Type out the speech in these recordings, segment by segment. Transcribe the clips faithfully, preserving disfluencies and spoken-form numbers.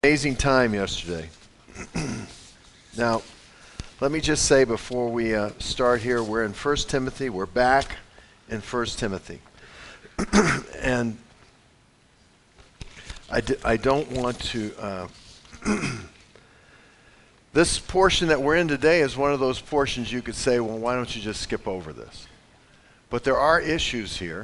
Amazing time yesterday. Now, let me just say before we uh, start here, we're in First Timothy. We're back in First Timothy. and I, d- I don't want to... Uh, this portion that we're in today is one of those portions you could say, well, why don't you just skip over this? But there are issues here.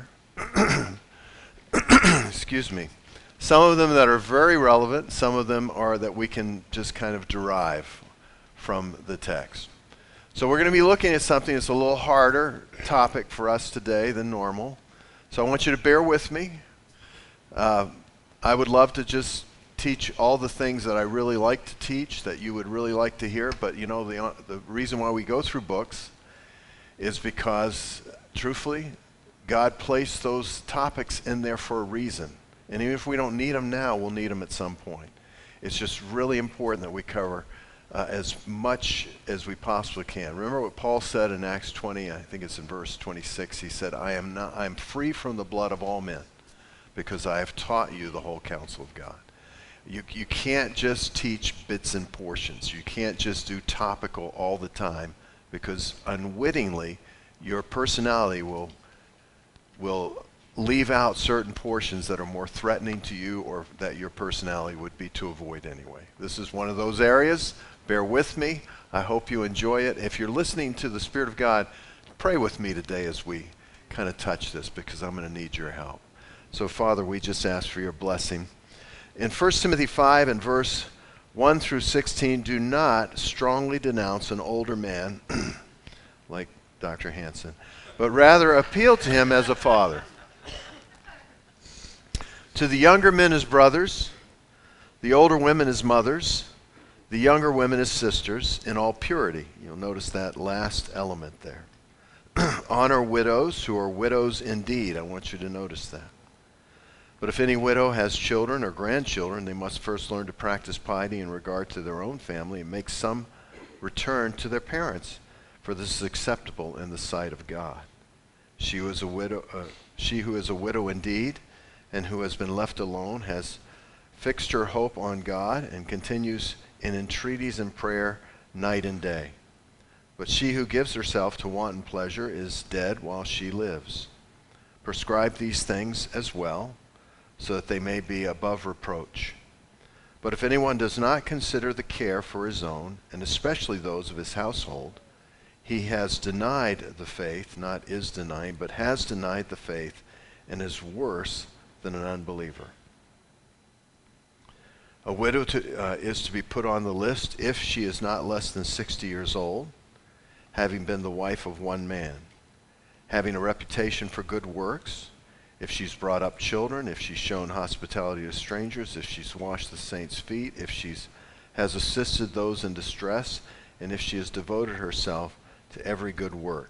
Excuse me. Some of them that are very relevant, some of them are that we can just kind of derive from the text. So we're going to be looking at something that's a little harder topic for us today than normal. So I want you to bear with me. Uh, I would love to just teach all the things that I really like to teach, that you would really like to hear, but you know, the, the reason why we go through books is because, truthfully, God placed those topics in there for a reason. And even if we don't need them now, we'll need them at some point. It's just really important that we cover uh, as much as we possibly can. Remember what Paul said in Acts twenty, I think it's in verse twenty-six. He said, I am not, I am free from the blood of all men because I have taught you the whole counsel of God. You, you can't just teach bits and portions. You can't just do topical all the time because unwittingly your personality will will leave out certain portions that are more threatening to you or that your personality would be to avoid anyway. This is one of those areas. Bear with me. I hope you enjoy it. If you're listening to the Spirit of God, pray with me today as we kind of touch this because I'm going to need your help. So, Father, we just ask for your blessing. In First Timothy five and verse one through sixteen, do not strongly denounce an older man like Doctor Hansen, but rather appeal to him as a father. To the younger men as brothers, the older women as mothers, the younger women as sisters, in all purity. You'll notice that last element there. Honor widows who are widows indeed. I want you to notice that. But if any widow has children or grandchildren, they must first learn to practice piety in regard to their own family and make some return to their parents, for this is acceptable in the sight of God. She who is a widow, uh, she who is a widow indeed, and who has been left alone, has fixed her hope on God and continues in entreaties and prayer night and day. But she who gives herself to wanton pleasure is dead while she lives. Prescribe these things as well, so that they may be above reproach. But if anyone does not consider the care for his own, and especially those of his household, he has denied the faith, not is denying, but has denied the faith, and is worse than an unbeliever. A widow to, uh, is to be put on the list if she is not less than sixty years old, having been the wife of one man, having a reputation for good works, if she's brought up children, if she's shown hospitality to strangers, if she's washed the saints' feet, if she has assisted those in distress, and if she has devoted herself to every good work.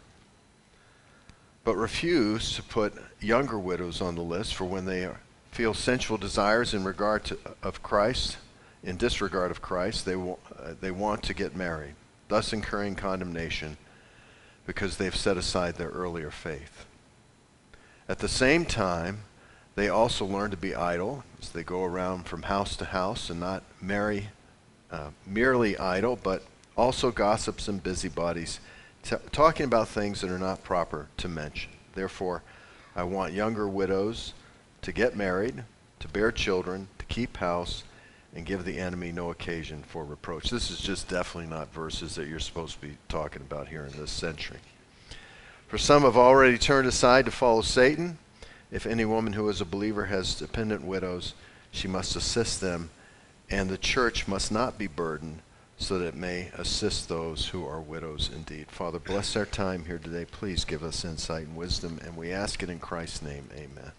But refuse to put younger widows on the list, for when they feel sensual desires in regard to of Christ, in disregard of Christ, they will, uh, they want to get married, thus incurring condemnation because they've set aside their earlier faith. At the same time, they also learn to be idle as they go around from house to house and not marry uh, merely idle, but also gossips and busybodies, T- talking about things that are not proper to mention. Therefore, I want younger widows to get married, to bear children, to keep house, and give the enemy no occasion for reproach. This is just definitely not verses that you're supposed to be talking about here in this century. For some have already turned aside to follow Satan. If any woman who is a believer has dependent widows, she must assist them, and the church must not be burdened, so that it may assist those who are widows indeed. Father, bless our time here today. Please give us insight and wisdom, and we ask it in Christ's name. Amen.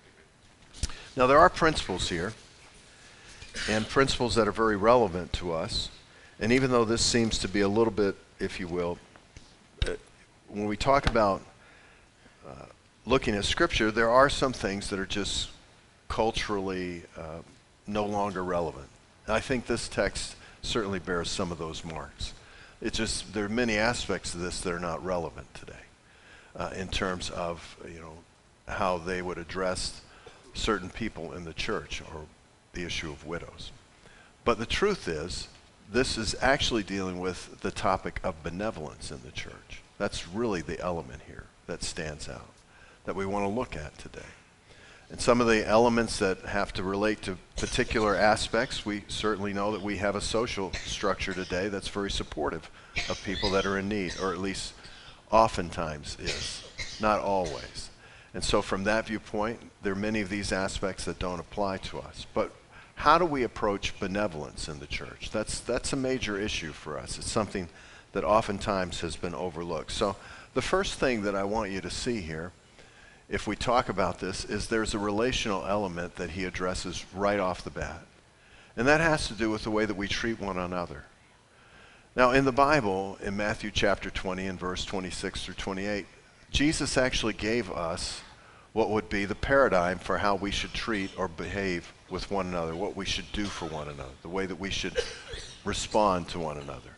Now, there are principles here, and principles that are very relevant to us. And even though this seems to be a little bit, if you will, uh, when we talk about uh, looking at Scripture, there are some things that are just culturally uh, no longer relevant. And I think this text certainly bears some of those marks. It's just there are many aspects of this that are not relevant today uh, in terms of you know how they would address certain people in the church or the issue of widows. But the truth is, this is actually dealing with the topic of benevolence in the church. That's really the element here that stands out, that we want to look at today. And some of the elements that have to relate to particular aspects, we certainly know that we have a social structure today that's very supportive of people that are in need, or at least oftentimes is, not always. And so from that viewpoint, there are many of these aspects that don't apply to us. But how do we approach benevolence in the church? That's, that's a major issue for us. It's something that oftentimes has been overlooked. So the first thing that I want you to see here, if we talk about this, is there's a relational element that he addresses right off the bat. And that has to do with the way that we treat one another. Now in the Bible, in Matthew chapter twenty and verse twenty-six through twenty-eight, Jesus actually gave us what would be the paradigm for how we should treat or behave with one another, what we should do for one another, the way that we should respond to one another.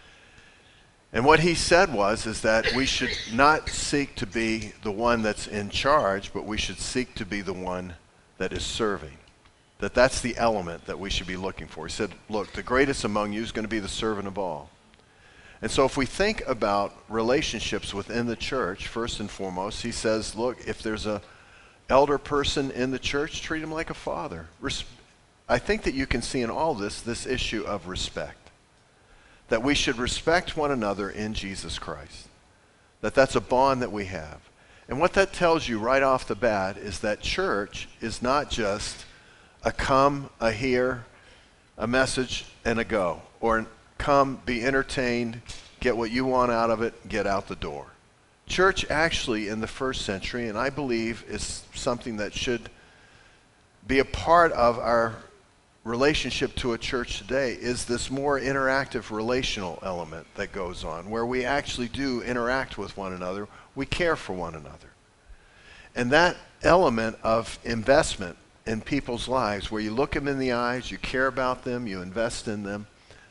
And what he said was is that we should not seek to be the one that's in charge, but we should seek to be the one that is serving. That that's the element that we should be looking for. He said, look, the greatest among you is going to be the servant of all. And so if we think about relationships within the church, first and foremost, he says, look, if there's a elder person in the church, treat him like a father. Res- I think that you can see in all this, this issue of respect. That we should respect one another in Jesus Christ. That that's a bond that we have. And what that tells you right off the bat is that church is not just a come, a hear, a message, and a go. Or come, be entertained, get what you want out of it, get out the door. Church actually in the first century, and I believe is something that should be a part of our relationship to a church today, is this more interactive relational element that goes on, where we actually do interact with one another, we care for one another. And that element of investment in people's lives, where you look them in the eyes, you care about them, you invest in them,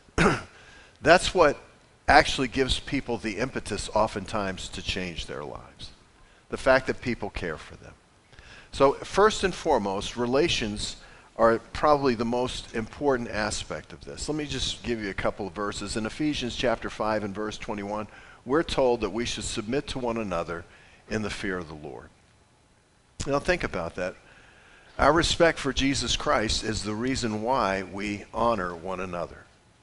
that's what actually gives people the impetus oftentimes to change their lives. The fact that people care for them. So first and foremost, relations are probably the most important aspect of this. Let me just give you a couple of verses. In Ephesians chapter five and verse twenty-one, we're told that we should submit to one another in the fear of the Lord. Now think about that. Our respect for Jesus Christ is the reason why we honor one another.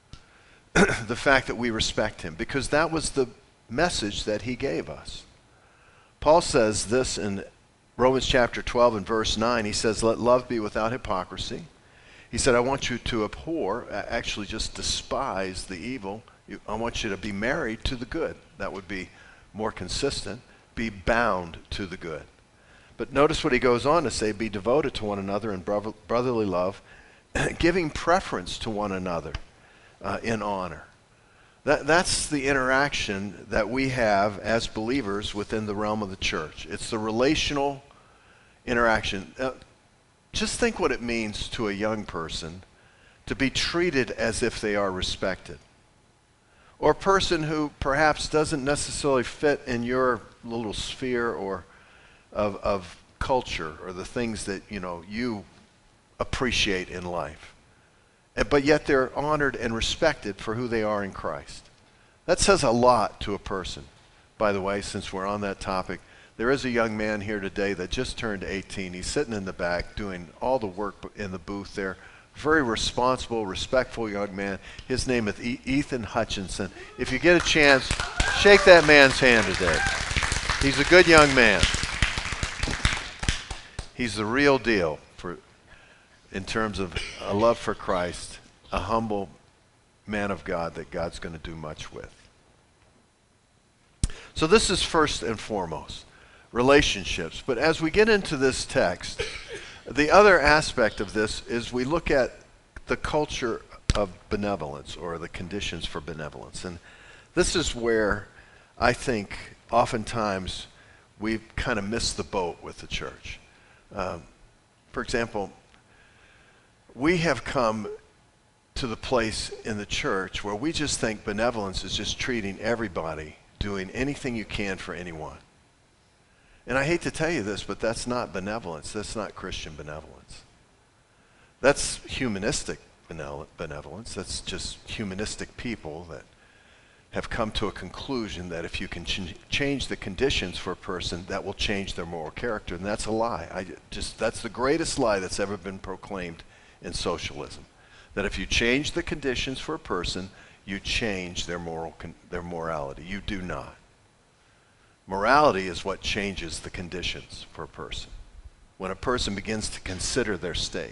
The fact that we respect him, because that was the message that he gave us. Paul says this in Romans chapter twelve and verse nine. He says, let love be without hypocrisy. He said, I want you to abhor, actually just despise the evil. I want you to be married to the good. That would be more consistent. Be bound to the good. But notice what he goes on to say, be devoted to one another in brotherly love, giving preference to one another uh, in honor. That, that's the interaction that we have as believers within the realm of the church. It's the relational interaction. Uh, just think what it means to a young person to be treated as if they are respected. Or a person who perhaps doesn't necessarily fit in your little sphere or of, of culture or the things that, you know, you appreciate in life. But yet they're honored and respected for who they are in Christ. That says a lot to a person. By the way, since we're on that topic, there is a young man here today that just turned eighteen. He's sitting in the back doing all the work in the booth there. Very responsible, respectful young man. His name is e- Ethan Hutchinson. If you get a chance, shake that man's hand today. He's a good young man. He's the real deal for, in terms of a love for Christ, a humble man of God that God's going to do much with. So this is first and foremost, relationships. But as we get into this text, the other aspect of this is we look at the culture of benevolence, or the conditions for benevolence. And this is where I think oftentimes we kind of miss the boat with the church. Um, for example, we have come to the place in the church where we just think benevolence is just treating everybody, doing anything you can for anyone. And I hate to tell you this, but that's not benevolence. That's not Christian benevolence. That's humanistic benevolence. That's just humanistic people that have come to a conclusion that if you can ch- change the conditions for a person, that will change their moral character. And that's a lie. I just that's the greatest lie that's ever been proclaimed in socialism. That if you change the conditions for a person, you change their moral con- their morality. You do not. Morality is what changes the conditions for a person. When a person begins to consider their state.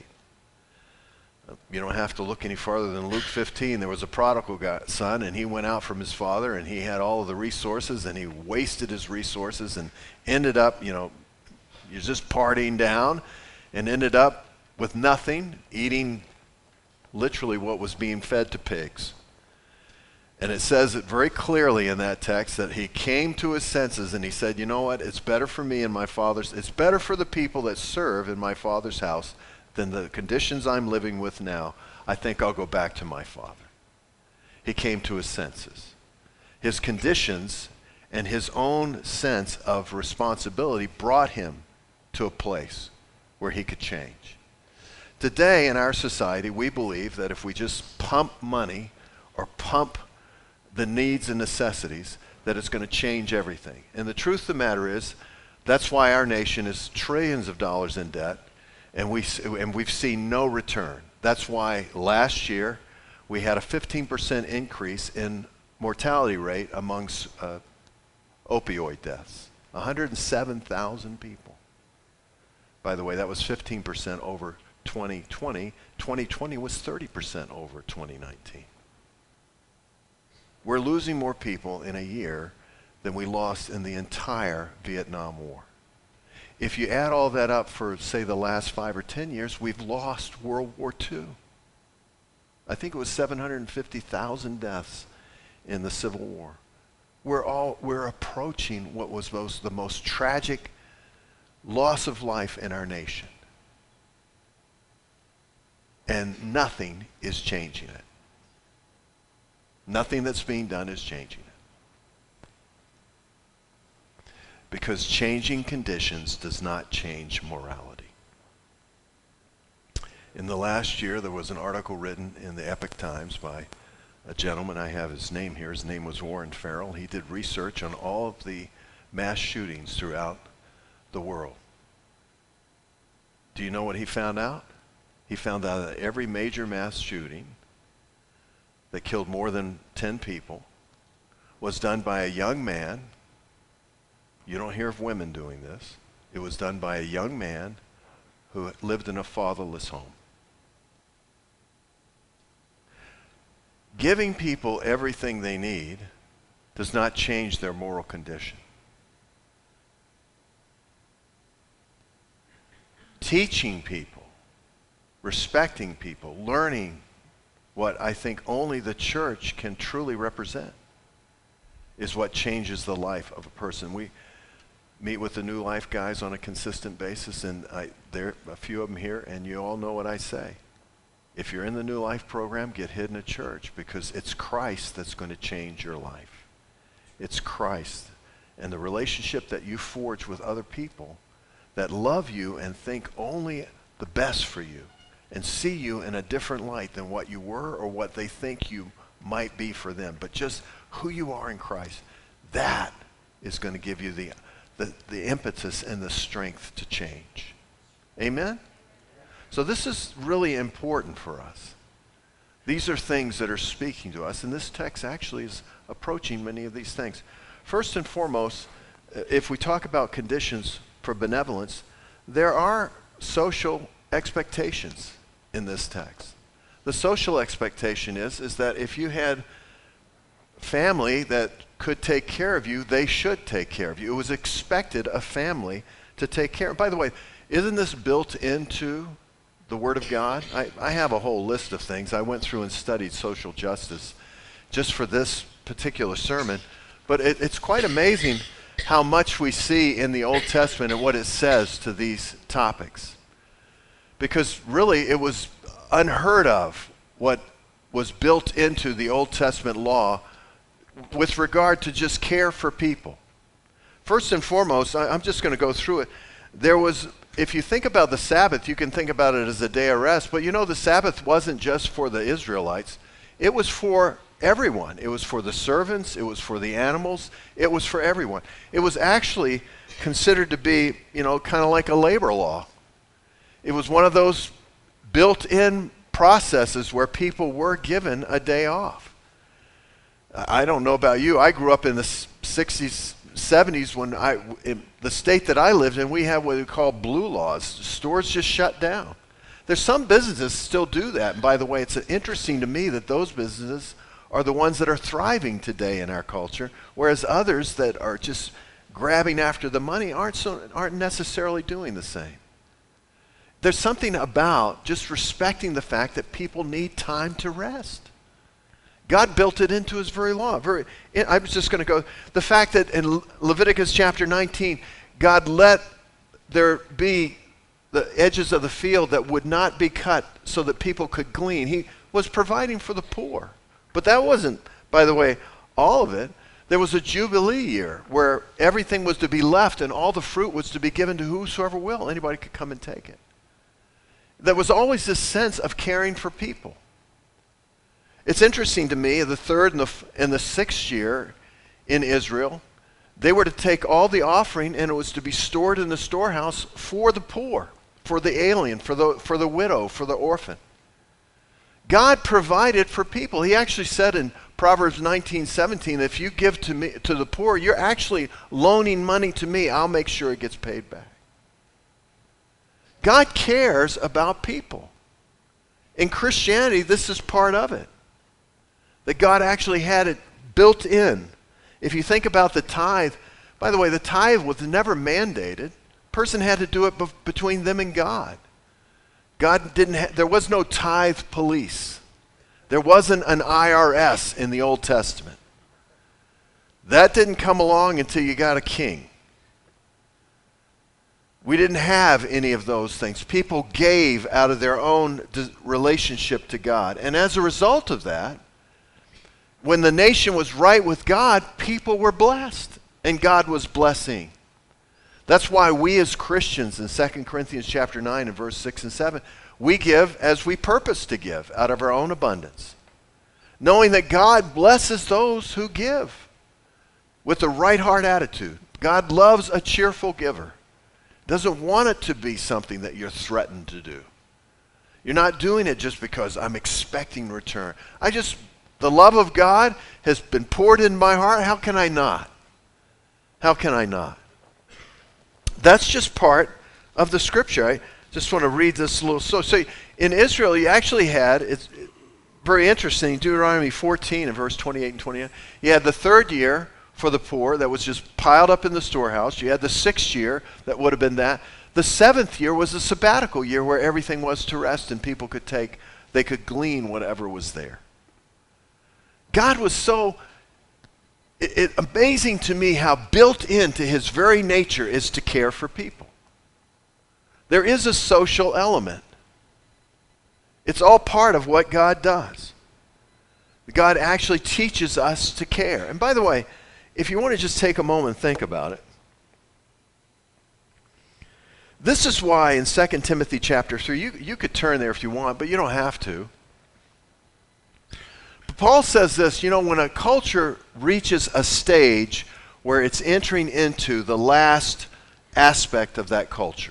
You don't have to look any farther than Luke fifteen. There was a prodigal guy, son, and he went out from his father, and he had all of the resources, and he wasted his resources and ended up, you know, you're just partying down, and ended up with nothing, eating literally what was being fed to pigs. And it says it very clearly in that text that he came to his senses and he said, you know what, it's better for me and my father's, it's better for the people that serve in my father's house than the conditions I'm living with now. I think I'll go back to my father. He came to his senses. His conditions and his own sense of responsibility brought him to a place where he could change. Today in our society, we believe that if we just pump money or pump the needs and necessities, that it's going to change everything. And the truth of the matter is, that's why our nation is trillions of dollars in debt, and, we, and we've seen no return. That's why last year we had a fifteen percent increase in mortality rate amongst uh, opioid deaths. one hundred seven thousand people. By the way, that was fifteen percent over twenty twenty. twenty twenty was thirty percent over twenty nineteen. We're losing more people in a year than we lost in the entire Vietnam War. If you add all that up for, say, the last five or ten years, we've lost World War Two. I think it was seven hundred fifty thousand deaths in the Civil War. We're all we're approaching what was most, the most tragic loss of life in our nation. And nothing is changing it. Nothing that's being done is changing it. Because changing conditions does not change morality. In the last year, there was an article written in the Epoch Times by a gentleman, I have his name here, his name was Warren Farrell. He did research on all of the mass shootings throughout the world. Do you know what he found out? He found out that every major mass shooting that killed more than ten people was done by a young man. You don't hear of women doing this. It was done by a young man who lived in a fatherless home. Giving people everything they need does not change their moral condition. Teaching people, respecting people, learning what I think only the church can truly represent is what changes the life of a person. We meet with the New Life guys on a consistent basis, and I, there are a few of them here, and you all know what I say. If you're in the New Life program, get hid in a church, because it's Christ that's going to change your life. It's Christ and the relationship that you forge with other people that love you and think only the best for you and see you in a different light than what you were or what they think you might be for them. But just who you are in Christ, that is going to give you the, the, the impetus and the strength to change. Amen? So this is really important for us. These are things that are speaking to us, and this text actually is approaching many of these things. First and foremost, if we talk about conditions for benevolence, there are social expectations in this text. The social expectation is, is that if you had family that could take care of you, they should take care of you. It was expected of family to take care. By the way, isn't this built into the Word of God? I, I have a whole list of things. I went through and studied social justice just for this particular sermon, but it, it's quite amazing how much we see in the Old Testament and what it says to these topics. Because really it was unheard of what was built into the Old Testament law with regard to just care for people. First and foremost, I, I'm just going to go through it. there was, if you think about the Sabbath, you can think about it as a day of rest, but you know the Sabbath wasn't just for the Israelites. It was for everyone. It was for the servants. It was for the animals. It was for everyone. It was actually considered to be, you know, kind of like a labor law. It was one of those built-in processes where people were given a day off. I don't know about you. I grew up in the sixties, seventies when I, in the state that I lived in, we had what we call blue laws. Stores just shut down. There's some businesses still do that. And by the way, it's interesting to me that those businesses are the ones that are thriving today in our culture, whereas others that are just grabbing after the money aren't so, aren't necessarily doing the same. There's something about just respecting the fact that people need time to rest. God built it into his very law. Very, I was just going to go, the fact that in Leviticus chapter nineteen, God let there be the edges of the field that would not be cut so that people could glean. He was providing for the poor. But that wasn't, by the way, all of it. There was a Jubilee year where everything was to be left and all the fruit was to be given to whosoever will. Anybody could come and take it. There was always this sense of caring for people. It's interesting to me, the third and the, and the sixth year in Israel, they were to take all the offering and it was to be stored in the storehouse for the poor, for the alien, for the, for the widow, for the orphan. God provided for people. He actually said in Proverbs nineteen seventeen, if you give to me to the poor, you're actually loaning money to me. I'll make sure it gets paid back. God cares about people. In Christianity, this is part of it. That God actually had it built in. If you think about the tithe, by the way, the tithe was never mandated. A person had to do it be- between them and God. God didn't ha- there was no tithe police. There wasn't an I R S in the Old Testament. That didn't come along until you got a king. We didn't have any of those things. People gave out of their own d- relationship to God. And as a result of that, when the nation was right with God, people were blessed. And God was blessing. That's why we as Christians in Second Corinthians chapter nine and verse six and seven, we give as we purpose to give out of our own abundance. Knowing that God blesses those who give with the right heart attitude. God loves a cheerful giver. Doesn't want it to be something that you're threatened to do. You're not doing it just because I'm expecting return. I just, the love of God has been poured in my heart. How can I not? How can I not? That's just part of the scripture. I just want to read this a little. So, so in Israel, you actually had, it's very interesting, Deuteronomy fourteen and verse twenty-eight and twenty-nine. You had the third year for the poor that was just piled up in the storehouse. You had the sixth year that would have been that. The seventh year was a sabbatical year where everything was to rest and people could take, they could glean whatever was there. God was so It, it, amazing to me how built into his very nature is to care for people. There is a social element. It's all part of what God does. God actually teaches us to care. And by the way, if you want to just take a moment and think about it, this is why in Second Timothy chapter three, you, you could turn there if you want, but you don't have to. Paul says this, you know, when a culture reaches a stage where it's entering into the last aspect of that culture.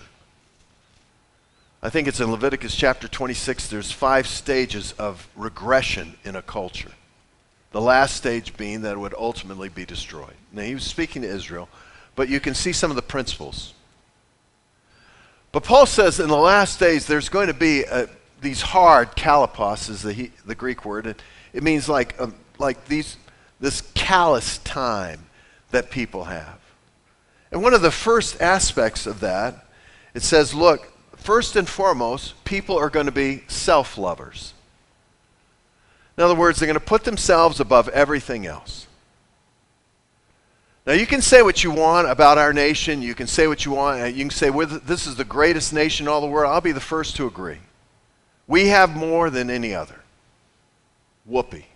I think it's in Leviticus chapter twenty-six, there's five stages of regression in a culture. The last stage being that it would ultimately be destroyed. Now, he was speaking to Israel, but you can see some of the principles. But Paul says in the last days there's going to be a, these hard kalapos is the, he, the Greek word. It, it means like, um, like these, this callous time that people have. And one of the first aspects of that, it says, look, first and foremost, people are going to be self-lovers. In other words, they're going to put themselves above everything else. Now, you can say what you want about our nation. You can say what you want. You can say, well, this is the greatest nation in all the world. I'll be the first to agree. We have more than any other. Whoopee.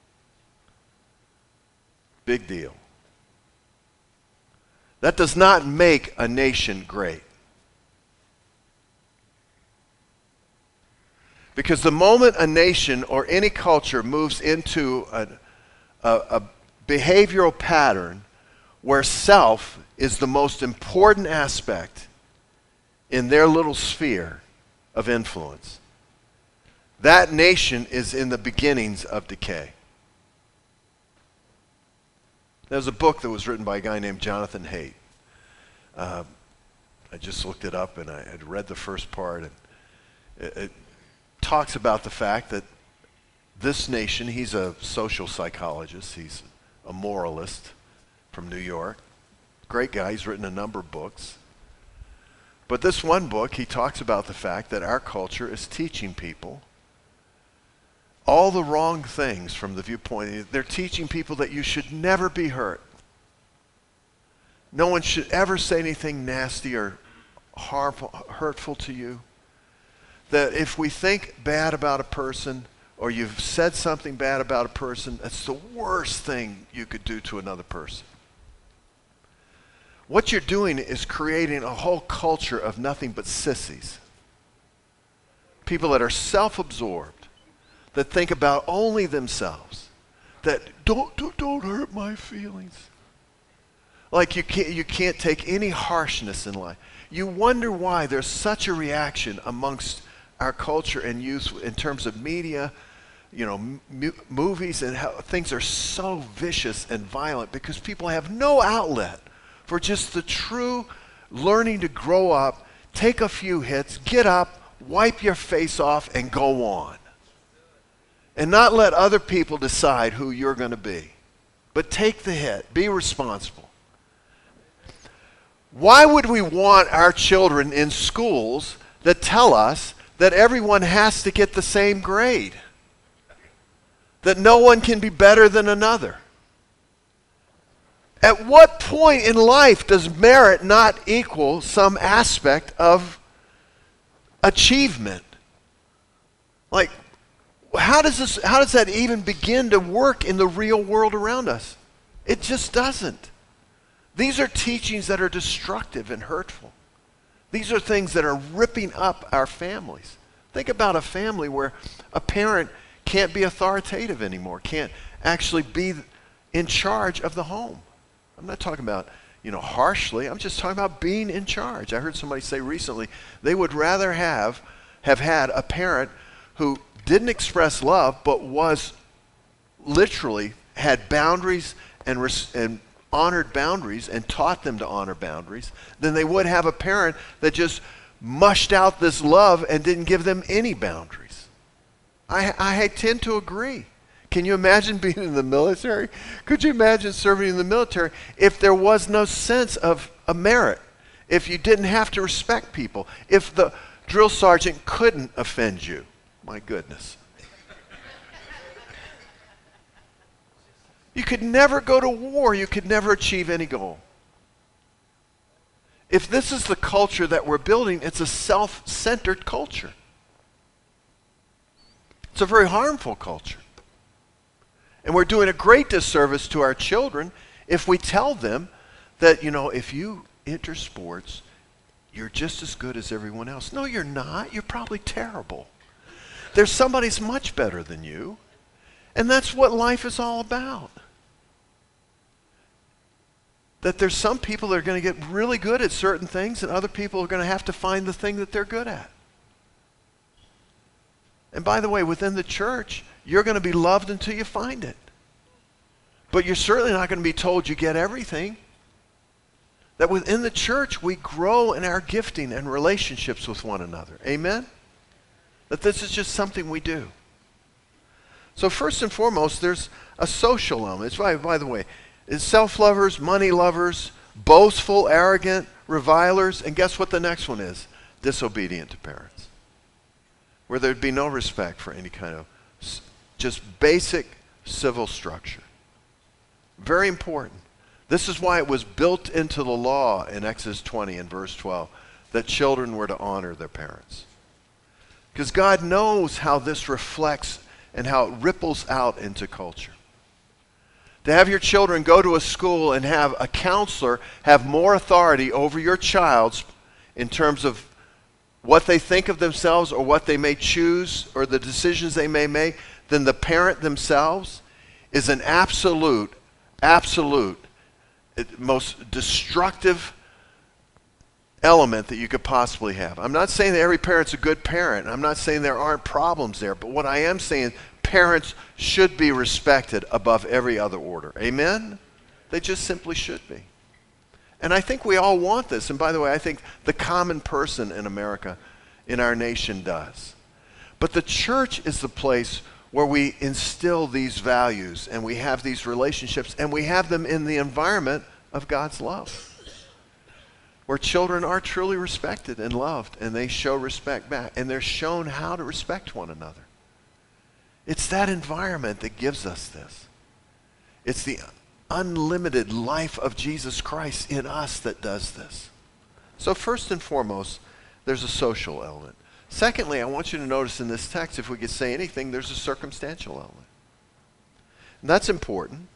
Big deal. That does not make a nation great. Because the moment a nation or any culture moves into a, a, a behavioral pattern where self is the most important aspect in their little sphere of influence, that nation is in the beginnings of decay. There's a book that was written by a guy named Jonathan Haidt. Uh, I just looked it up and I had read the first part, and it, it talks about the fact that this nation, he's a social psychologist, he's a moralist from New York. Great guy, he's written a number of books. But this one book, he talks about the fact that our culture is teaching people all the wrong things from the viewpoint. They're teaching people that you should never be hurt. No one should ever say anything nasty or harmful, hurtful to you. That if we think bad about a person, or you've said something bad about a person, that's the worst thing you could do to another person. What you're doing is creating a whole culture of nothing but sissies. People that are self-absorbed, that think about only themselves, that don't, don't, don't hurt my feelings. Like you can't, you can't take any harshness in life. You wonder why there's such a reaction amongst our culture and youth in terms of media, you know, m- movies, and how things are so vicious and violent, because people have no outlet for just the true learning to grow up, take a few hits, get up, wipe your face off, and go on. And not let other people decide who you're going to be. But take the hit. Be responsible. Why would we want our children in schools that tell us that everyone has to get the same grade? That no one can be better than another? At what point in life does merit not equal some aspect of achievement? Like, how does this, how does that even begin to work in the real world around us? It just doesn't. These are teachings that are destructive and hurtful. These are things that are ripping up our families. Think about a family where a parent can't be authoritative anymore, can't actually be in charge of the home. I'm not talking about, you know, harshly. I'm just talking about being in charge. I heard somebody say recently they would rather have have had a parent who didn't express love but was literally had boundaries and res- and honored boundaries and taught them to honor boundaries than they would have a parent that just mushed out this love and didn't give them any boundaries. I, I tend to agree. Can you imagine being in the military? Could you imagine serving in the military if there was no sense of a merit? If you didn't have to respect people? If the drill sergeant couldn't offend you? My goodness. You could never go to war. You could never achieve any goal. If this is the culture that we're building, it's a self-centered culture. It's a very harmful culture. And we're doing a great disservice to our children if we tell them that, you know, if you enter sports, you're just as good as everyone else. No, you're not. You're probably terrible. There's somebody who's much better than you. And that's what life is all about. That there's some people that are going to get really good at certain things, and other people are going to have to find the thing that they're good at. And by the way, within the church, you're going to be loved until you find it. But you're certainly not going to be told you get everything. That within the church, we grow in our gifting and relationships with one another. Amen? That this is just something we do. So first and foremost, there's a social element. It's by, by the way, it's self-lovers, money lovers, boastful, arrogant, revilers, and guess what the next one is? Disobedient to parents. Where there'd be no respect for any kind of just basic civil structure. Very important. This is why it was built into the law in Exodus twenty and verse twelve that children were to honor their parents. Because God knows how this reflects and how it ripples out into culture. To have your children go to a school and have a counselor have more authority over your child's in terms of what they think of themselves or what they may choose or the decisions they may make than the parent themselves is an absolute, absolute, most destructive element that you could possibly have. I'm not saying that every parent's a good parent. I'm not saying there aren't problems there. But what I am saying, parents should be respected above every other order. Amen? They just simply should be. And I think we all want this. And by the way, I think the common person in America, in our nation, does. But the church is the place where we instill these values and we have these relationships and we have them in the environment of God's love, where children are truly respected and loved and they show respect back and they're shown how to respect one another. It's that environment that gives us this. It's the unlimited life of Jesus Christ in us that does this. So first and foremost, there's a social element. Secondly, I want you to notice in this text, if we could say anything, there's a circumstantial element. And that's important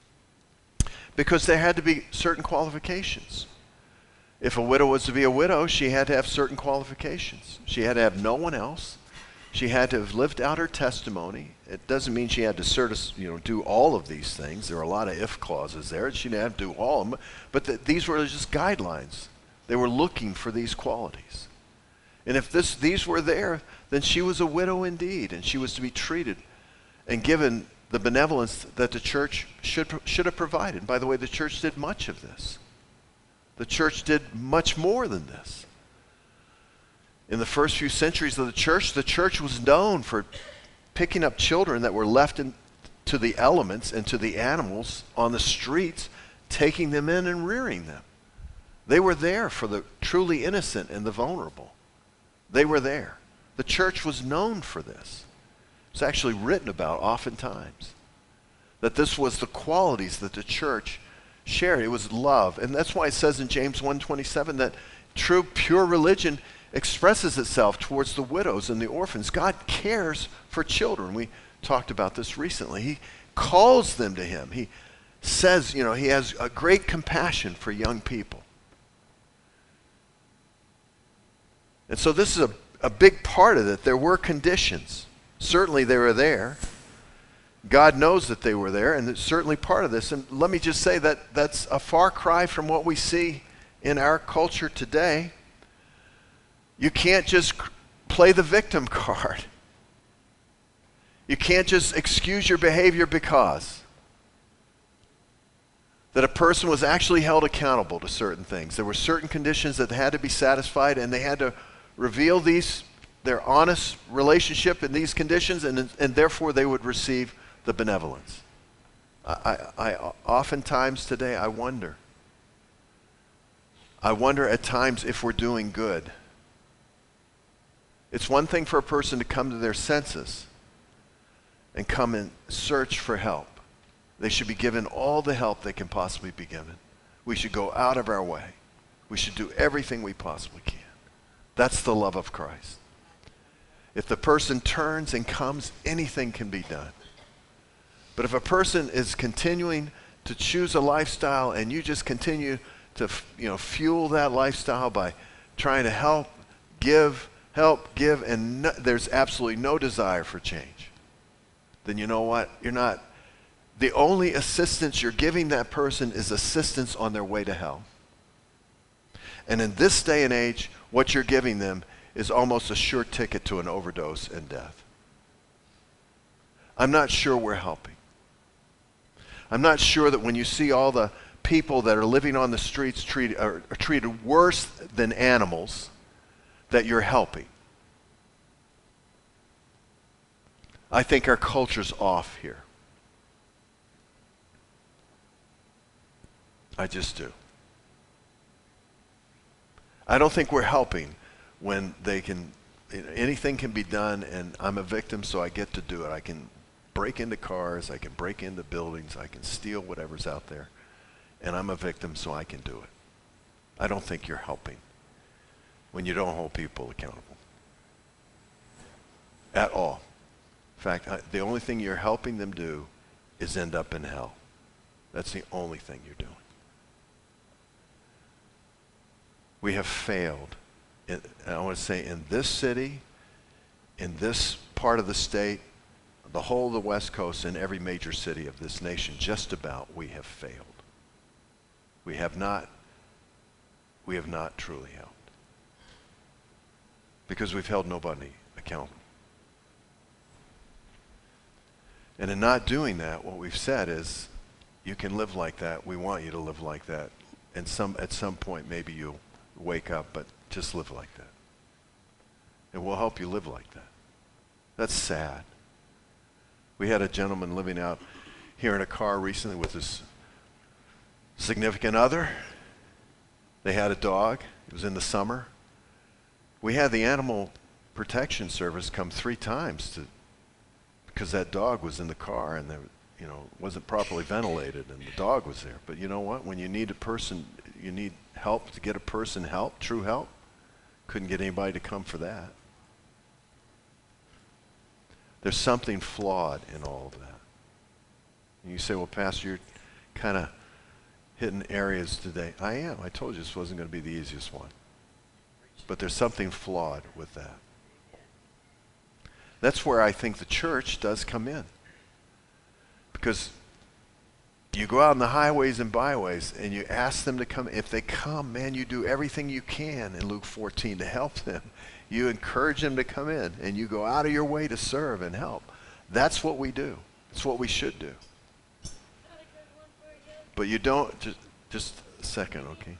because there had to be certain qualifications. If a widow was to be a widow, she had to have certain qualifications. She had to have no one else. She had to have lived out her testimony. It doesn't mean she had to certis, you know, do all of these things. There are a lot of if clauses there. She didn't have to do all of them. But the, these were just guidelines. They were looking for these qualities. And if this, these were there, then she was a widow indeed, and she was to be treated and given the benevolence that the church should, should have provided. By the way, the church did much of this. The church did much more than this. In the first few centuries of the church, the church was known for picking up children that were left in, to the elements and to the animals on the streets, taking them in and rearing them. They were there for the truly innocent and the vulnerable. They were there. The church was known for this. It's actually written about oftentimes that this was the qualities that the church shared. It was love. And that's why it says in James one twenty-seven that true, pure religion expresses itself towards the widows and the orphans. God cares for children. We talked about this recently. He calls them to him. He says, you know, he has a great compassion for young people. And so this is a, a big part of it. There were conditions. Certainly they were there. God knows that they were there, and it's certainly part of this. And let me just say that that's a far cry from what we see in our culture today. You can't just play the victim card. You can't just excuse your behavior because. That a person was actually held accountable to certain things. There were certain conditions that had to be satisfied, and they had to reveal these, their honest relationship in these conditions, and, and therefore they would receive the benevolence. I, I, I oftentimes today I wonder. I wonder at times if we're doing good. It's one thing for a person to come to their senses and come and search for help. They should be given all the help they can possibly be given. We should go out of our way. We should do everything we possibly can. That's the love of Christ. If the person turns and comes, anything can be done. But if a person is continuing to choose a lifestyle and you just continue to, you know, fuel that lifestyle by trying to help, give, help, give, and no, there's absolutely no desire for change, then you know what? You're not, the only assistance you're giving that person is assistance on their way to hell. And in this day and age, what you're giving them is almost a sure ticket to an overdose and death. I'm not sure we're helping. I'm not sure that when you see all the people that are living on the streets treated, are, are treated worse than animals, that you're helping. I think our culture's off here. I just do. I don't think we're helping when they can, you know, anything can be done, and I'm a victim, so I get to do it. I can break into cars, I can break into buildings, I can steal whatever's out there, and I'm a victim, so I can do it. I don't think you're helping when you don't hold people accountable at all. In fact, I, the only thing you're helping them do is end up in hell. That's the only thing you're doing. We have failed in, I want to say in this city, in this part of the state, the whole of the West Coast, in every major city of this nation, just about, we have failed. We have not, we have not truly helped. Because we've held nobody accountable. And in not doing that, what we've said is, you can live like that. We want you to live like that. And some at some point, maybe you'll wake up, but just live like that. And we'll help you live like that. That's sad. We had a gentleman living out here in a car recently with his significant other. They had a dog. It was in the summer. We had the Animal Protection Service come three times to, because that dog was in the car and there, you know, wasn't properly ventilated and the dog was there. But you know what? When you need a person, you need help to get a person help, true help. Couldn't get anybody to come for that. There's something flawed in all of that. And you say, well, Pastor, you're kind of hitting areas today. I am. I told you this wasn't going to be the easiest one. But there's something flawed with that. That's where I think the church does come in. Because you go out on the highways and byways and you ask them to come. If they come, man, you do everything you can in Luke fourteen to help them. You encourage them to come in and you go out of your way to serve and help. That's what we do. That's what we should do. But you don't, just, just a second, okay?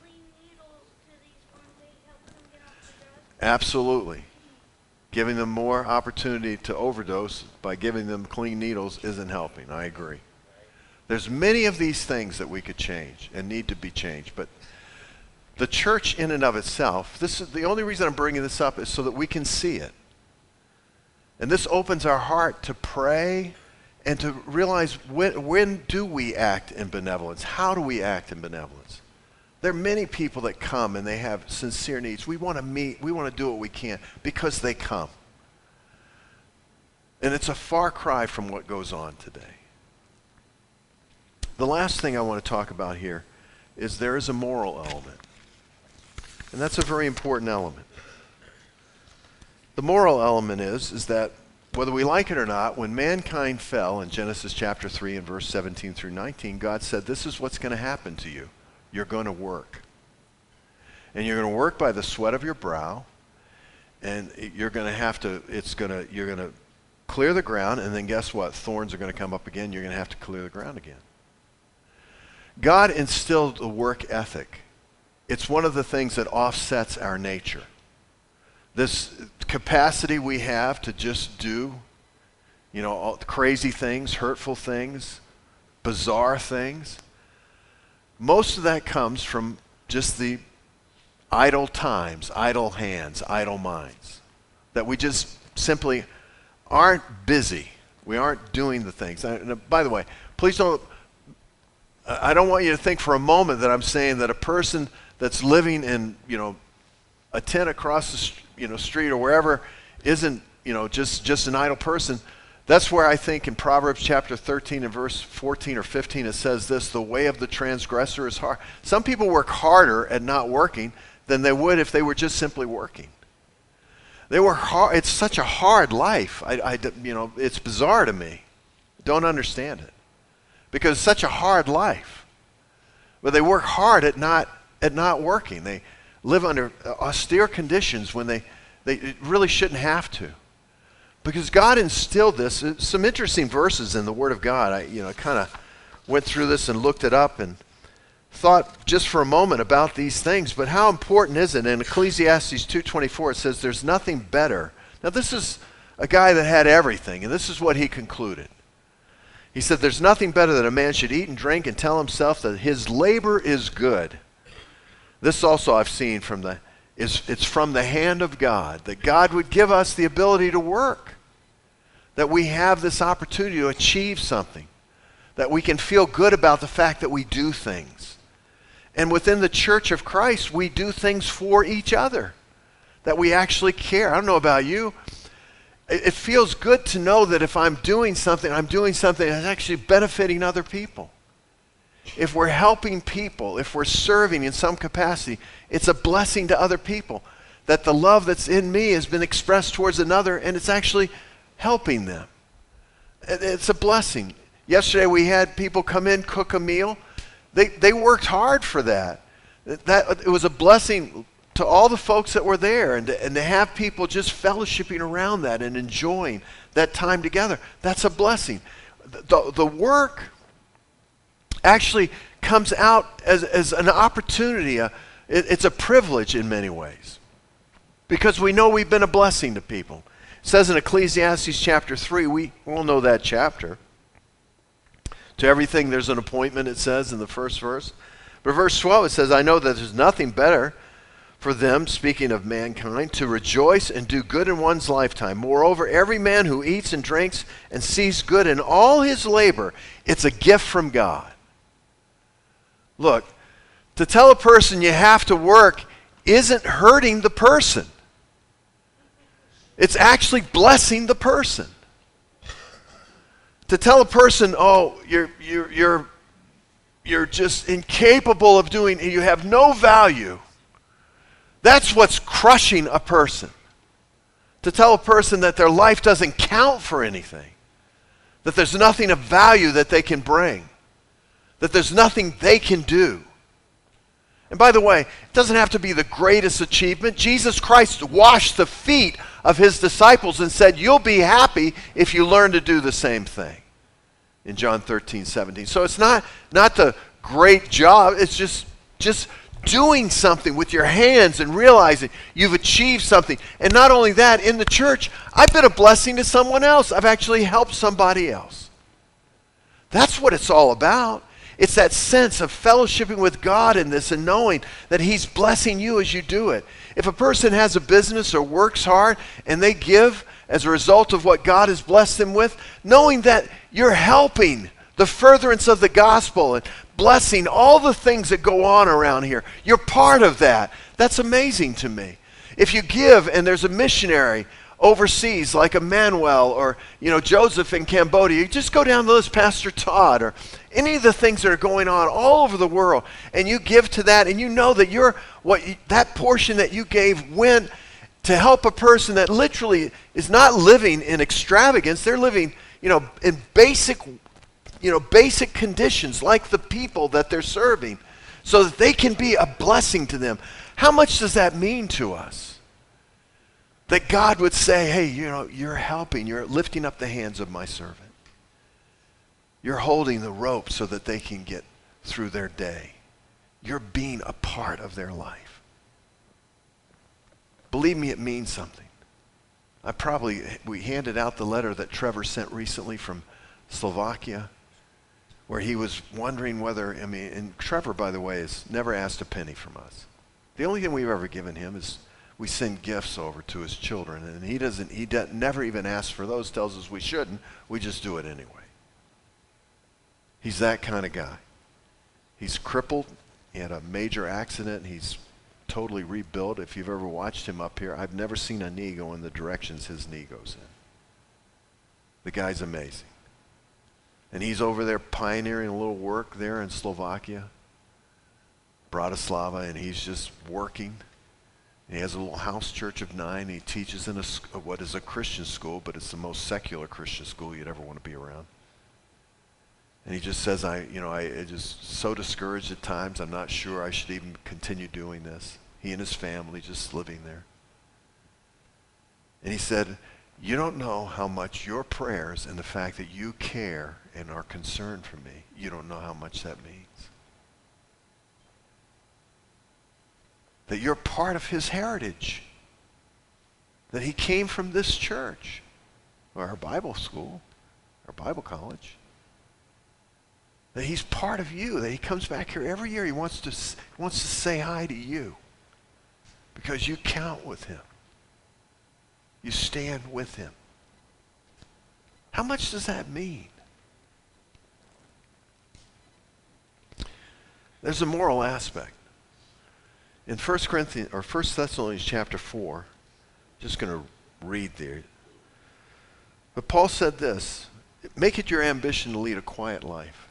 Absolutely. Giving them more opportunity to overdose by giving them clean needles isn't helping. I agree. There's many of these things that we could change and need to be changed. But the church in and of itself, this is the only reason I'm bringing this up is so that we can see it. And this opens our heart to pray and to realize when, when do we act in benevolence? How do we act in benevolence? There are many people that come and they have sincere needs. We want to meet, we want to do what we can because they come. And it's a far cry from what goes on today. The last thing I want to talk about here is there is a moral element. And that's a very important element. The moral element is, is that whether we like it or not, when mankind fell in Genesis chapter three and verse seventeen through nineteen, God said, this is what's going to happen to you. You're going to work. And you're going to work by the sweat of your brow. And you're going to have to, it's going to, you're going to clear the ground. And then guess what? Thorns are going to come up again. You're going to have to clear the ground again. God instilled the work ethic. It's one of the things that offsets our nature. This capacity we have to just do, you know, all crazy things, hurtful things, bizarre things. Most of that comes from just the idle times, idle hands, idle minds. That we just simply aren't busy. We aren't doing the things. And by the way, please don't, I don't want you to think for a moment that I'm saying that a person that's living in, you know, a tent across the, you know, street or wherever isn't, you know, just, just an idle person. That's where I think in Proverbs chapter thirteen and verse fourteen or fifteen it says this, the way of the transgressor is hard. Some people work harder at not working than they would if they were just simply working. They work hard. It's such a hard life. I, I, you know, it's bizarre to me. Don't understand it. Because it's such a hard life. But they work hard at not at not working. They live under austere conditions when they, they really shouldn't have to. Because God instilled this. Some interesting verses in the Word of God. I you know kind of went through this and looked it up and thought just for a moment about these things. But how important is it? In Ecclesiastes two twenty-four it says there's nothing better. Now this is a guy that had everything, and this is what he concluded. He said there's nothing better that a man should eat and drink and tell himself that his labor is good. This also I've seen from the, is it's from the hand of God, that God would give us the ability to work, that we have this opportunity to achieve something, that we can feel good about the fact that we do things. And within the Church of Christ, we do things for each other, that we actually care. I don't know about you. It feels good to know that if I'm doing something, I'm doing something that's actually benefiting other people. If we're helping people, if we're serving in some capacity, it's a blessing to other people. that the love that's in me has been expressed towards another, and it's actually helping them. It's a blessing. Yesterday we had people come in, cook a meal. They they worked hard for that. That it was a blessing to all the folks that were there, and to, and to have people just fellowshipping around that and enjoying that time together. That's a blessing. The, the work actually comes out as, as an opportunity. A, it, it's a privilege in many ways, because we know we've been a blessing to people. It says in Ecclesiastes chapter three, we all know that chapter. To everything there's an appointment, it says in the first verse. But verse twelve, it says, I know that there's nothing better for them, speaking of mankind, to rejoice and do good in one's lifetime. Moreover, every man who eats and drinks and sees good in all his labor, it's a gift from God. Look, to tell a person you have to work isn't hurting the person. It's actually blessing the person. To tell a person, oh, you're you're you're you're just incapable of doing, you have no value. That's what's crushing a person. To tell a person that their life doesn't count for anything, that there's nothing of value that they can bring, that there's nothing they can do. And by the way, it doesn't have to be the greatest achievement. Jesus Christ washed the feet of his disciples and said, you'll be happy if you learn to do the same thing. In John thirteen, seventeen. So it's not, not the great job, it's just, just doing something with your hands and realizing you've achieved something. And not only that, in the church, I've been a blessing to someone else. I've actually helped somebody else. That's what it's all about. It's that sense of fellowshipping with God in this and knowing that he's blessing you as you do it. If a person has a business or works hard and they give as a result of what God has blessed them with, knowing that you're helping the furtherance of the gospel and blessing all the things that go on around here. You're part of that. That's amazing to me. If you give and there's a missionary overseas like Emmanuel or you know Joseph in Cambodia, you just go down the list, Pastor Todd, or any of the things that are going on all over the world, and you give to that, and you know that you're what you, that portion that you gave went to help a person that literally is not living in extravagance. They're living, you know, in basic, you know, basic conditions like the people that they're serving, so that they can be a blessing to them. How much does that mean to us? That God would say, hey, you know, you're helping, you're lifting up the hands of my servant. You're holding the rope so that they can get through their day. You're being a part of their life. Believe me, it means something. I probably, we handed out the letter that Trevor sent recently from Slovakia, where he was wondering whether, I mean, and Trevor, by the way, has never asked a penny from us. The only thing we've ever given him is we send gifts over to his children, and he doesn't, he doesn't, never even asks for those, tells us we shouldn't, we just do it anyway. He's that kind of guy. He's crippled, he had a major accident, he's totally rebuilt. If you've ever watched him up here, I've never seen a knee go in the directions his knee goes in. The guy's amazing. And he's over there pioneering a little work there in Slovakia, Bratislava, and he's just working. He has a little house church of nine. He teaches in a, what is a Christian school, but it's the most secular Christian school you'd ever want to be around. And he just says, I, you know, I, I just so discouraged at times. I'm not sure I should even continue doing this. He and his family just living there. And he said, you don't know how much your prayers and the fact that you care and are concerned for me, you don't know how much that means. That you're part of his heritage. That he came from this church, or our Bible school, our Bible college. That he's part of you, that he comes back here every year. He wants to, he wants to say hi to you because you count with him. You stand with him. How much does that mean? There's a moral aspect. In First Corinthians or First Thessalonians chapter four, just going to read there. But Paul said this, make it your ambition to lead a quiet life.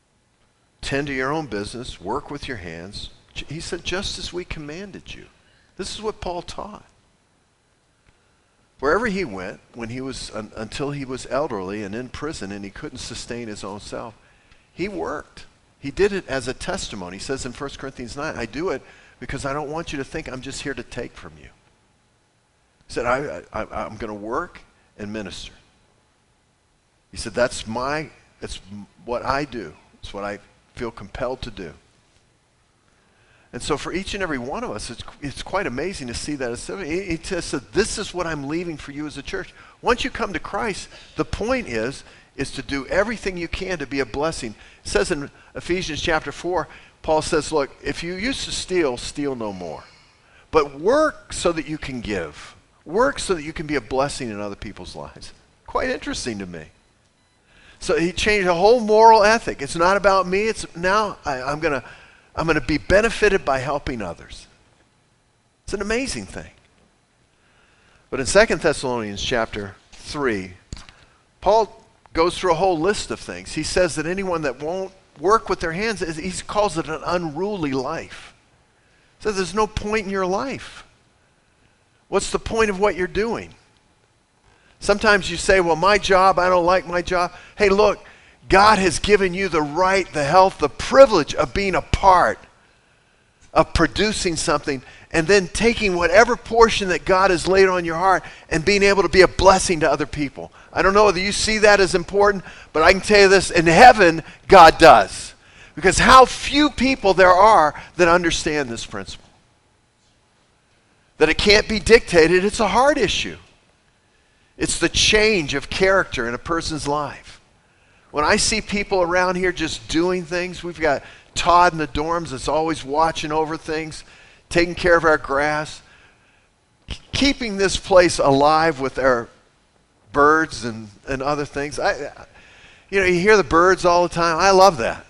Tend to your own business, work with your hands. He said, just as we commanded you. This is what Paul taught. Wherever he went, when he was un, until he was elderly and in prison and he couldn't sustain his own self, he worked. He did it as a testimony. He says in First Corinthians nine, I do it because I don't want you to think I'm just here to take from you. He said, I, I, I'm going to work and minister. He said, that's my, it's what I do. It's what I feel compelled to do. And so for each and every one of us, it's, it's quite amazing to see that. He says, this is what I'm leaving for you as a church. Once you come to Christ, the point is, is to do everything you can to be a blessing. It says in Ephesians chapter four, Paul says, look, if you used to steal, steal no more. But work so that you can give. Work so that you can be a blessing in other people's lives. Quite interesting to me. So he changed the whole moral ethic. It's not about me. It's now I, I'm going to I'm going to be benefited by helping others. It's an amazing thing. But in Second Thessalonians chapter three, Paul goes through a whole list of things. He says that anyone that won't work with their hands, he calls it an unruly life. He says there's no point in your life. What's the point of what you're doing? Sometimes you say, well, my job, I don't like my job. Hey, look, God has given you the right, the health, the privilege of being a part of producing something and then taking whatever portion that God has laid on your heart and being able to be a blessing to other people. I don't know whether you see that as important, but I can tell you this, in heaven, God does. Because how few people there are that understand this principle. That it can't be dictated, it's a heart issue. It's the change of character in a person's life. When I see people around here just doing things, we've got Todd in the dorms that's always watching over things, taking care of our grass, keeping this place alive with our birds and, and other things. I, you know, you hear the birds all the time. I love that.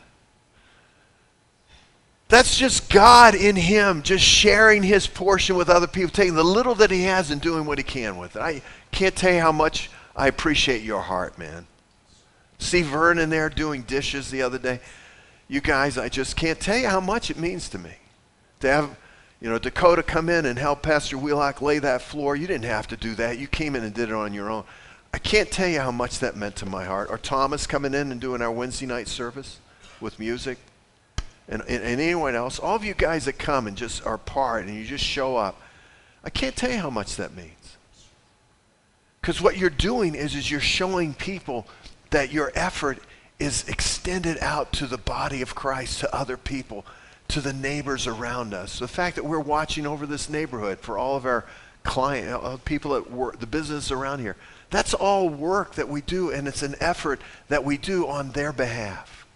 That's just God in him, just sharing his portion with other people, taking the little that he has and doing what he can with it. I can't tell you how much I appreciate your heart, man. See Vernon there doing dishes the other day. You guys, I just can't tell you how much it means to me. To have, you know, Dakota come in and help Pastor Wheelock lay that floor. You didn't have to do that. You came in and did it on your own. I can't tell you how much that meant to my heart. Or Thomas coming in and doing our Wednesday night service with music. And, and, and anyone else. All of you guys that come and just are part and you just show up. I can't tell you how much that means. Because what you're doing is, is you're showing people that your effort is extended out to the body of Christ, to other people, to the neighbors around us. The fact that we're watching over this neighborhood for all of our client, uh, people that work, the business around here, that's all work that we do, and it's an effort that we do on their behalf.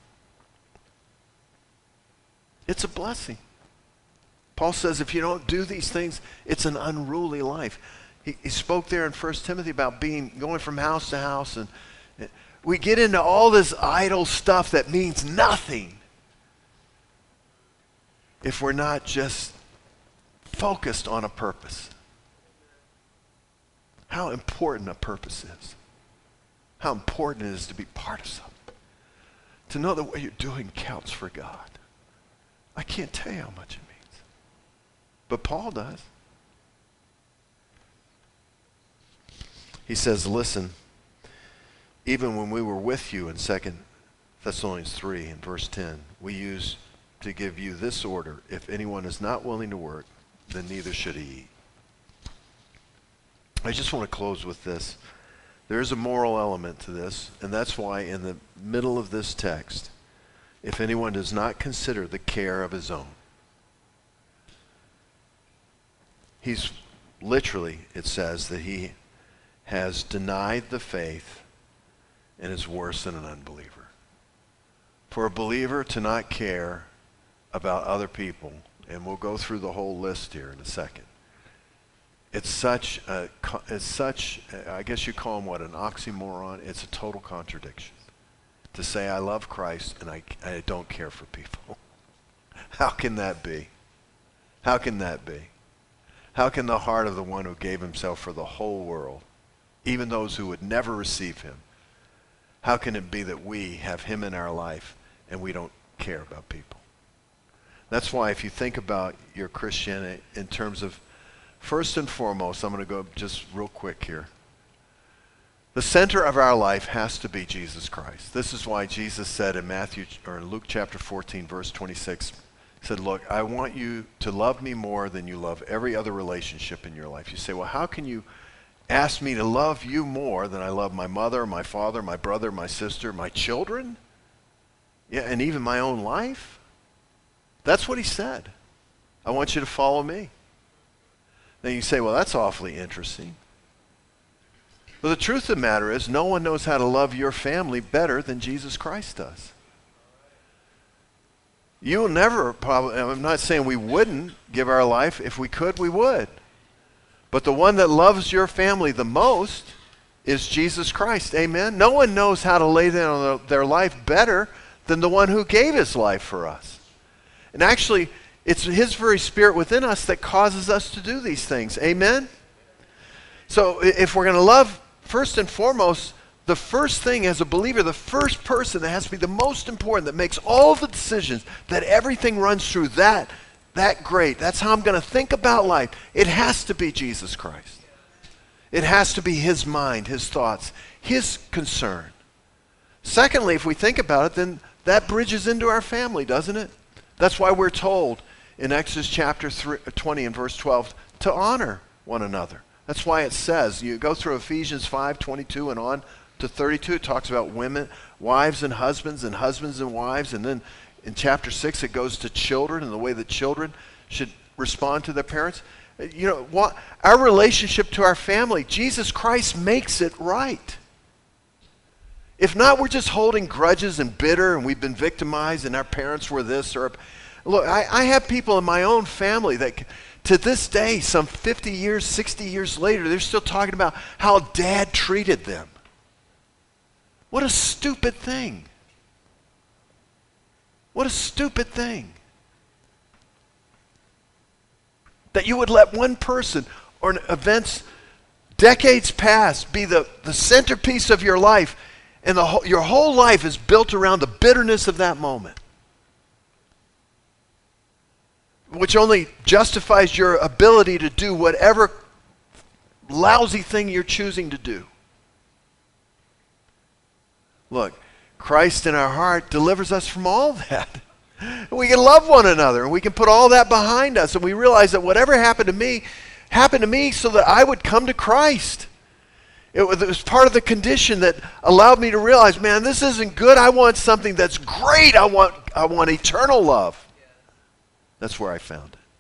It's a blessing. Paul says if you don't do these things, it's an unruly life. He, he spoke there in First Timothy about being going from house to house, and we get into all this idle stuff that means nothing if we're not just focused on a purpose. How important a purpose is. How important it is to be part of something. To know that what you're doing counts for God. I can't tell you how much it means. But Paul does. He says, listen, even when we were with you in Second Thessalonians three and verse ten, we used to give you this order: if anyone is not willing to work, then neither should he eat. I just want to close with this. There is a moral element to this, and that's why in the middle of this text, if anyone does not consider the care of his own, he's literally, it says, that he has denied the faith and is worse than an unbeliever. For a believer to not care about other people, and we'll go through the whole list here in a second, it's such a, it's such, I guess you call him what, an oxymoron? It's a total contradiction. To say I love Christ and I, I don't care for people. How can that be? How can that be? How can the heart of the one who gave himself for the whole world, even those who would never receive him, how can it be that we have him in our life and we don't care about people? That's why if you think about your Christianity in terms of First and foremost, I'm going to go just real quick here. The center of our life has to be Jesus Christ. This is why Jesus said in Matthew or Luke chapter fourteen, verse twenty-six, he said, look, I want you to love me more than you love every other relationship in your life. You say, well, how can you ask me to love you more than I love my mother, my father, my brother, my sister, my children? Yeah, and even my own life? That's what he said. I want you to follow me. Then you say, well, that's awfully interesting. But the truth of the matter is, no one knows how to love your family better than Jesus Christ does. You will never probably, I'm not saying we wouldn't give our life. If we could, we would. But the one that loves your family the most is Jesus Christ. Amen? No one knows how to lay down their life better than the one who gave his life for us. And actually, it's his very spirit within us that causes us to do these things. Amen? So if we're going to love, first and foremost, the first thing as a believer, the first person that has to be the most important, that makes all the decisions, that everything runs through that, that great. That's how I'm going to think about life. It has to be Jesus Christ. It has to be his mind, his thoughts, his concern. Secondly, if we think about it, then that bridges into our family, doesn't it? That's why we're told in Exodus chapter twenty and verse twelve to honor one another. That's why it says, you go through Ephesians five twenty-two and on to thirty-two, it talks about women, wives and husbands, and husbands and wives, and then in chapter six it goes to children and the way that children should respond to their parents. You know, what, our relationship to our family, Jesus Christ makes it right. If not, we're just holding grudges and bitter, and we've been victimized, and our parents were this. Or look, I, I have people in my own family that to this day, some fifty years, sixty years later, they're still talking about how dad treated them. What a stupid thing. What a stupid thing. That you would let one person or events decades past be the, the centerpiece of your life, and the whole, your whole life is built around the bitterness of that moment, which only justifies your ability to do whatever lousy thing you're choosing to do. Look, Christ in our heart delivers us from all that. We can love one another, and we can put all that behind us, and we realize that whatever happened to me, happened to me so that I would come to Christ. It was, it was part of the condition that allowed me to realize, man, this isn't good. I want something that's great. I want, I want eternal love. That's where I found it.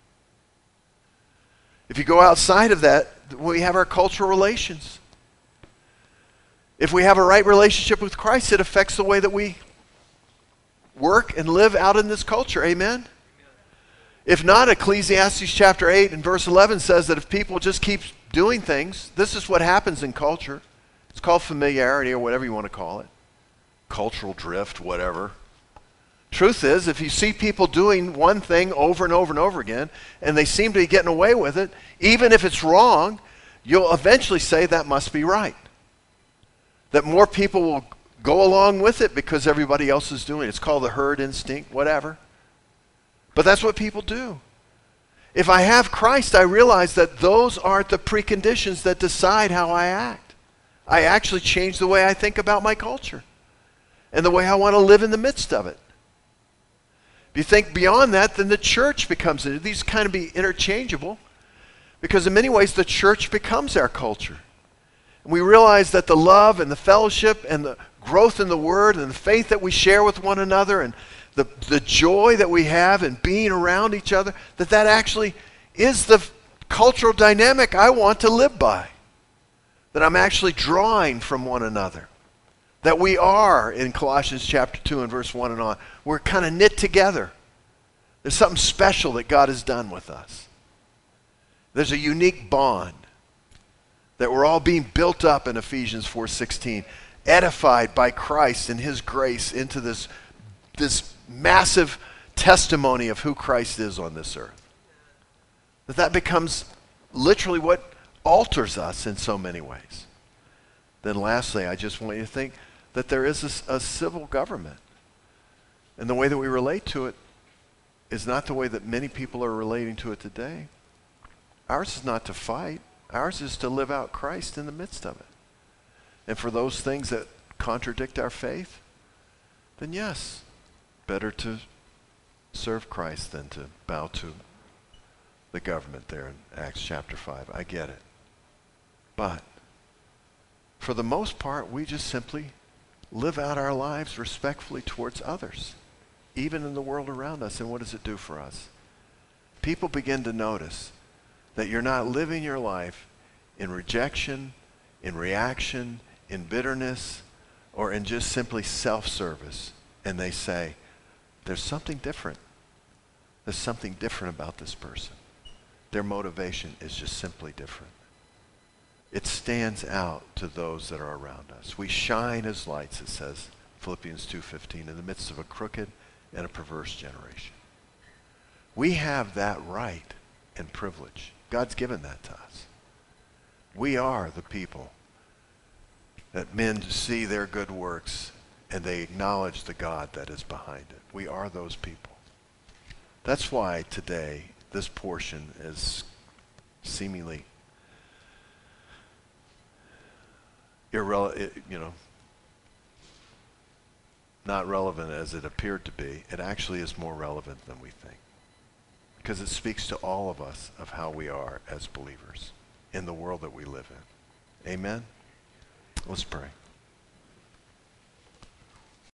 If you go outside of that, we have our cultural relations. If we have a right relationship with Christ, it affects the way that we work and live out in this culture. Amen? If not, Ecclesiastes chapter eight and verse eleven says that if people just keep doing things, this is what happens in culture. It's called familiarity, or whatever you want to call it. Cultural drift, whatever. Truth is, if you see people doing one thing over and over and over again, and they seem to be getting away with it, even if it's wrong, you'll eventually say that must be right. That more people will go along with it because everybody else is doing it. It's called the herd instinct, whatever. But that's what people do. If I have Christ, I realize that those aren't the preconditions that decide how I act. I actually change the way I think about my culture and the way I want to live in the midst of it. If you think beyond that, then the church becomes it. These kind of be interchangeable, because in many ways the church becomes our culture. And we realize that the love and the fellowship and the growth in the Word and the faith that we share with one another and the, the joy that we have in being around each other, that that actually is the cultural dynamic I want to live by. That I'm actually drawing from one another. That we are, in Colossians chapter two and verse one and on, we're kind of knit together. There's something special that God has done with us. There's a unique bond that we're all being built up in Ephesians four sixteen, edified by Christ and his grace into this, this massive testimony of who Christ is on this earth. That that becomes literally what alters us in so many ways. Then lastly, I just want you to think that there is a, a civil government. And the way that we relate to it is not the way that many people are relating to it today. Ours is not to fight. Ours is to live out Christ in the midst of it. And for those things that contradict our faith, then yes, better to serve Christ than to bow to the government there in Acts chapter five. I get it. But for the most part, we just simply live out our lives respectfully towards others, even in the world around us. And what does it do for us? People begin to notice that you're not living your life in rejection, in reaction, in bitterness, or in just simply self-service. And they say, there's something different. There's something different about this person. Their motivation is just simply different. It stands out to those that are around us. We shine as lights, it says, Philippians two fifteen, in the midst of a crooked and a perverse generation. We have that right and privilege. God's given that to us. We are the people that men see their good works and they acknowledge the God that is behind it. We are those people. That's why today this portion is seemingly irrelevant, you know, not relevant as it appeared to be. It actually is more relevant than we think, because it speaks to all of us of how we are as believers in the world that we live in. Amen? Let's pray.